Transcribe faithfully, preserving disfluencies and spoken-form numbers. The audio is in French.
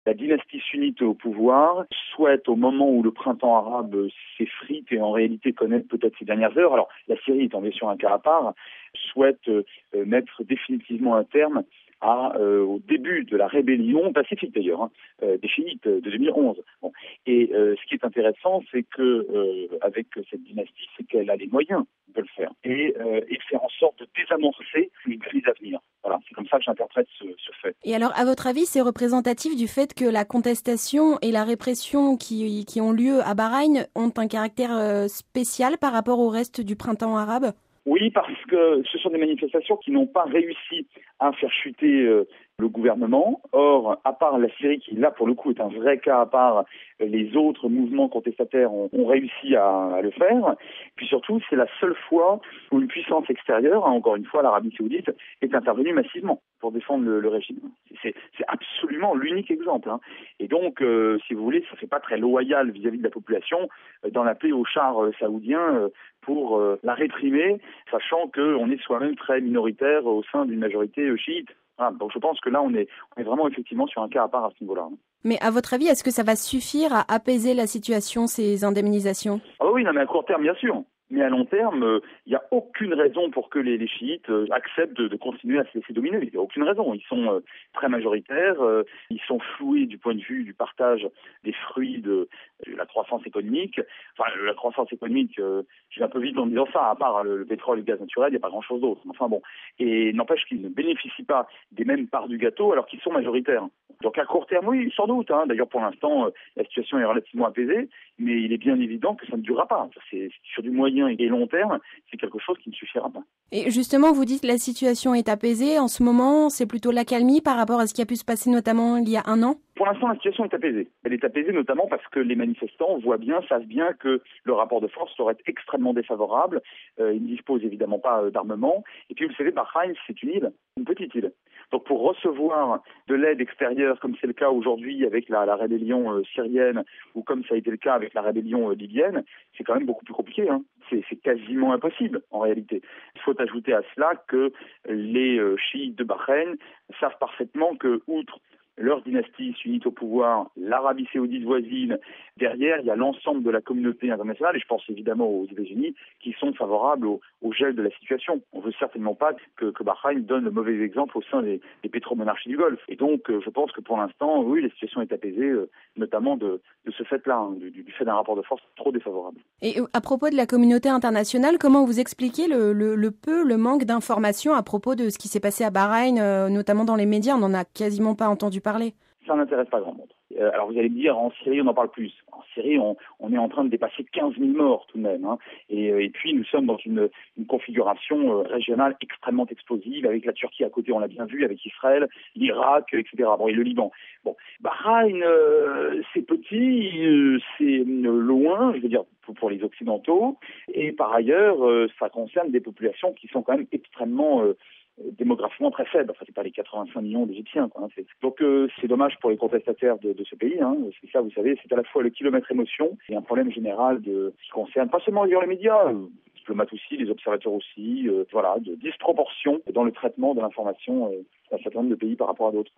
La dynastie sunnite au pouvoir souhaite, au moment où le printemps arabe s'effrite et en réalité connaît peut-être ses dernières heures, alors la Syrie étant bien sûr un cas à part, souhaite euh, mettre définitivement un terme à, euh, au début de la rébellion pacifique d'ailleurs, hein, euh, des chiites de deux mille onze. Bon. Et euh, ce qui est intéressant, c'est que euh, avec cette dynastie, c'est qu'elle a les moyens de le faire et, euh, et faire en sorte de désamorcer une crise à venir. Voilà, c'est comme ça que j'interprète ce, ce fait. Et alors, à votre avis, c'est représentatif du fait que la contestation et la répression qui, qui ont lieu à Bahreïn ont un caractère euh, spécial par rapport au reste du printemps arabe ? Oui, parce que ce sont des manifestations qui n'ont pas réussi à faire chuter euh, le gouvernement. Or, à part la Syrie, qui là pour le coup est un vrai cas à part, les autres mouvements contestataires ont, ont réussi à, à le faire. Puis surtout, c'est la seule fois où une puissance extérieure, hein, encore une fois l'Arabie Saoudite, est intervenue massivement pour défendre le, le régime. C'est, c'est absolument l'unique exemple. Hein. Et donc, euh, si vous voulez, ça fait pas très loyal vis-à-vis de la population euh, d'en appeler au char euh, saoudien euh, pour euh, la réprimer, sachant qu'on est soi-même très minoritaire au sein d'une majorité euh, chiite. Voilà, donc je pense que là, on est, on est vraiment effectivement sur un cas à part à ce niveau-là. Hein. Mais à votre avis, est-ce que ça va suffire à apaiser la situation, ces indemnisations ? Ah oui, non, mais à court terme, bien sûr. Mais à long terme, il euh, n'y a aucune raison pour que les, les chiites euh, acceptent de, de continuer à se laisser dominer. Il n'y a aucune raison. Ils sont euh, très majoritaires, euh, ils sont floués du point de vue du partage des fruits de, de la croissance économique. Enfin, la croissance économique, euh, je vais un peu vite en disant ça, à part le, le pétrole et le gaz naturel, il n'y a pas grand-chose d'autre. Enfin bon, et n'empêche qu'ils ne bénéficient pas des mêmes parts du gâteau alors qu'ils sont majoritaires. Donc à court terme, oui, sans doute. Hein. D'ailleurs, pour l'instant, euh, la situation est relativement apaisée, mais il est bien évident que ça ne durera pas. C'est sur du moyen et long terme, c'est quelque chose qui ne suffira pas. Et justement, vous dites que la situation est apaisée. En ce moment, c'est plutôt l'accalmie par rapport à ce qui a pu se passer notamment il y a un an ? Pour l'instant, la situation est apaisée. Elle est apaisée notamment parce que les manifestants voient bien, savent bien que le rapport de force leur est extrêmement défavorable. Euh, ils ne disposent évidemment pas euh, d'armement. Et puis, vous le savez, Bahreïn, c'est une île, une petite île. Donc, pour recevoir de l'aide extérieure, comme c'est le cas aujourd'hui avec la, la rébellion euh, syrienne, ou comme ça a été le cas avec la rébellion euh, libyenne, c'est quand même beaucoup plus compliqué. Hein. C'est, c'est quasiment impossible, en réalité. Il faut ajouter à cela que les euh, chiites de Bahreïn savent parfaitement que, outre leur dynastie sunnite au pouvoir, l'Arabie Saoudite voisine, derrière, il y a l'ensemble de la communauté internationale, et je pense évidemment aux États-Unis, qui sont favorables au, au gel de la situation. On ne veut certainement pas que, que Bahreïn donne le mauvais exemple au sein des, des pétromonarchies du Golfe. Et donc, euh, je pense que pour l'instant, oui, la situation est apaisée, euh, notamment de, de ce fait-là, hein, du, du fait d'un rapport de force trop défavorable. Et à propos de la communauté internationale, comment vous expliquez le, le, le peu, le manque d'informations à propos de ce qui s'est passé à Bahreïn, euh, notamment dans les médias ? On n'en a quasiment pas entendu parler. Ça n'intéresse pas grand monde. Euh, alors vous allez me dire, en Syrie, on en parle plus. En Syrie, on, on est en train de dépasser quinze mille morts tout de même. Hein. Et, et puis, nous sommes dans une, une configuration euh, régionale extrêmement explosive, avec la Turquie à côté, on l'a bien vu, avec Israël, l'Irak, et cetera. Bon, et le Liban. Bon, Bahreïn, euh, c'est petit, euh, c'est loin, je veux dire, pour, pour les Occidentaux. Et par ailleurs, euh, ça concerne des populations qui sont quand même extrêmement... Euh, démographiquement très faible, enfin c'est pas les quatre-vingt-cinq millions d'Égyptiens, quoi. Hein. C'est... Donc euh, c'est dommage pour les contestataires de, de ce pays, hein. C'est ça, vous savez, c'est à la fois le kilomètre émotion et un problème général de qui concerne pas seulement les médias, euh, les diplomates aussi, les observateurs aussi, euh, voilà, de disproportion dans le traitement de l'information euh, d'un certain nombre de pays par rapport à d'autres.